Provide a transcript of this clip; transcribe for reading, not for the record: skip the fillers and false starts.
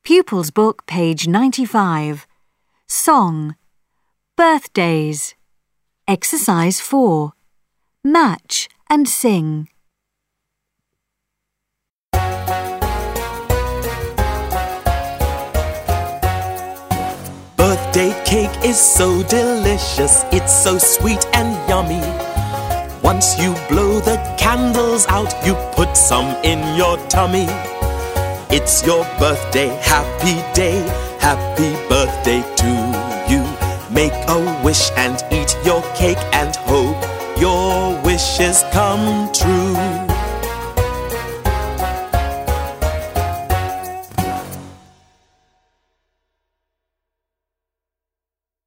Pupils Book, page 95. Song. Birthdays. Exercise 4. Match and sing. Birthday cake is so delicious, it's so sweet and yummy. Once you blow the candles out, you put some in your tummy. It's your birthday, happy day, happy birthday to you. Make a wish and eat your cake and hope your wishes come true.